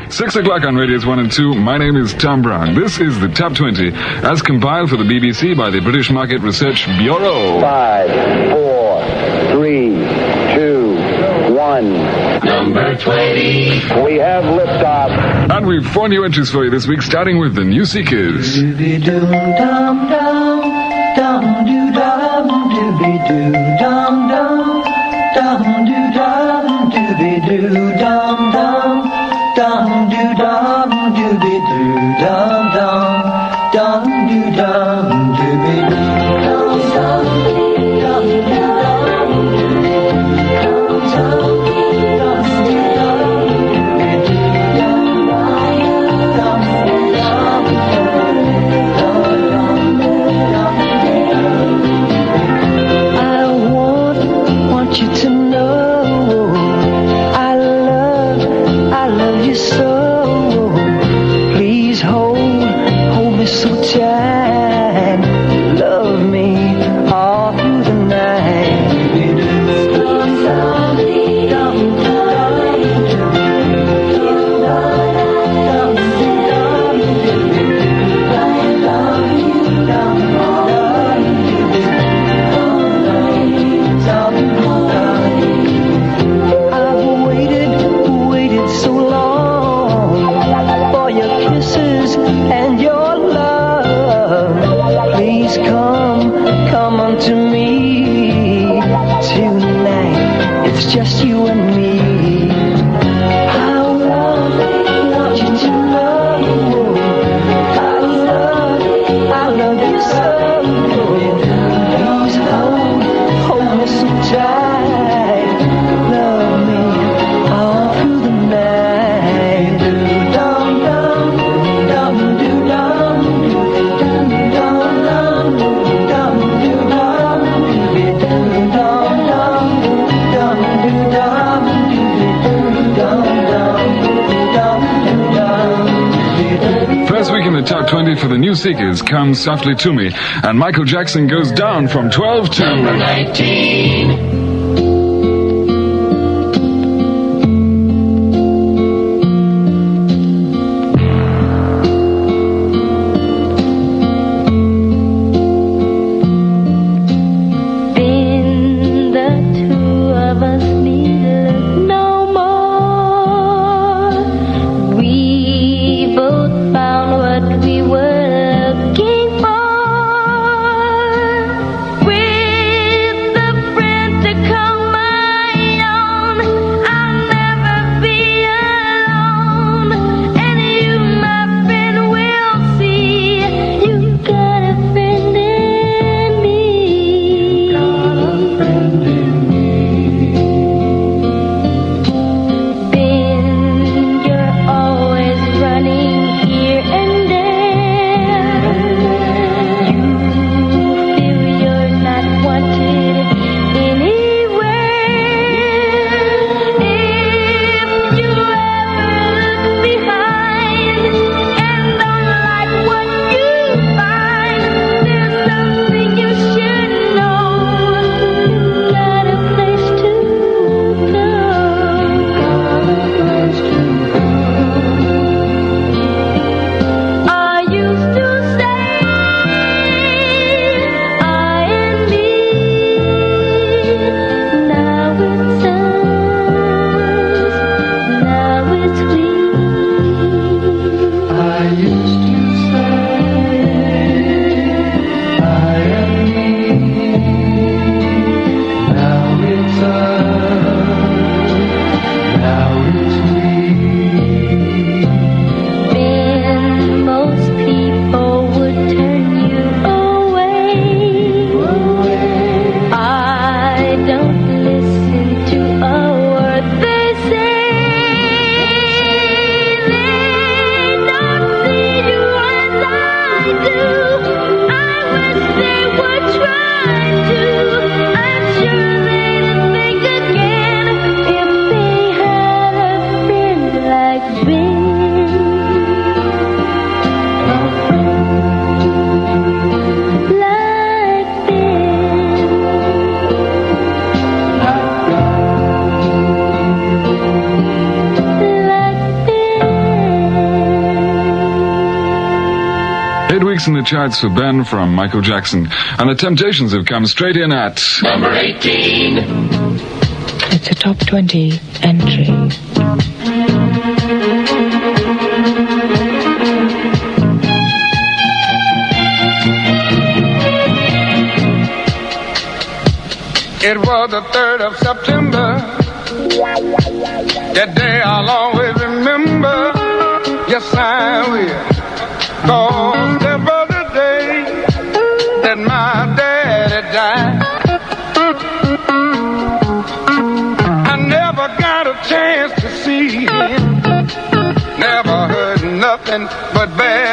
6 o'clock on Radios 1 and 2. My name is Tom Brown. This is the Top 20, as compiled for the BBC by the British Market Research Bureau. 5, 4, 3, 2, 1. Number 20. We have liftoff. And we've 4 new entries for you this week, starting with the New Seekers. Dooby-doo-dum-dum, dum-doo-dum, dooby-doo-dum-dum, dum-doo-dum, dooby-doo-dum-dum, dum-doo-dum, dooby-doo-dum-dum, dum-doo-dum, dooby-doo-dum-dum, Top 20 for the New Seekers, Come Softly to Me, and Michael Jackson goes down from 12 to Number 19. With the friends 8 weeks in the charts for Ben from Michael Jackson. And the Temptations have come straight in at Number 18. It's a top 20 entry. It was the 3rd of September. That day I'll always remember. Yes, I will. 'Cause that was the day that my daddy died. I never got a chance to see him. Never heard nothing but bad